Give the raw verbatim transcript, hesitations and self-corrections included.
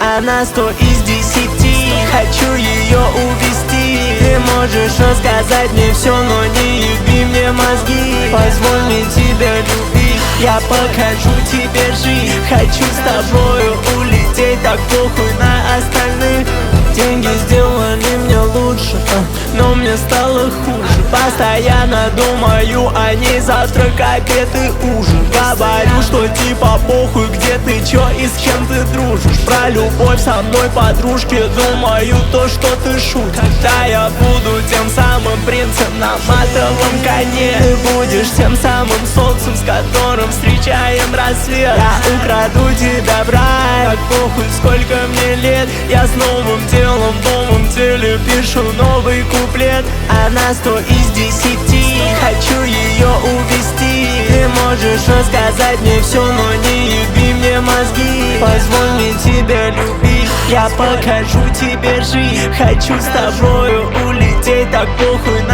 Она сто из десяти, хочу ее увести. Ты можешь рассказать мне все, но не еби мне мозги. Позволь мне тебя любить, я покажу тебе жизнь. Хочу с тобою улететь, так похуй на остальных. Деньги сделали мне лучше, но мне стало хуже. Постоянно думаю о ней, завтрак, обед и ужин. Говорю, что типа похуй, где ты, чё и с кем ты дружишь. Про любовь со мной подружки думаю то, что ты шутишь. Когда я буду тем самым принцем на матовом коне, ты будешь тем самым солнцем, с которым встречаем рассвет. Я украду тебя в рай, так похуй, сколько мне лет. Я с новым делом в новом теле пишу новый куплет. Она сто из десяти, хочу ее увести. Ты можешь рассказать мне все, но не еби мне мозги. Позволь мне тебя любить, я покажу тебе жизнь. Хочу с тобою улететь, так похуй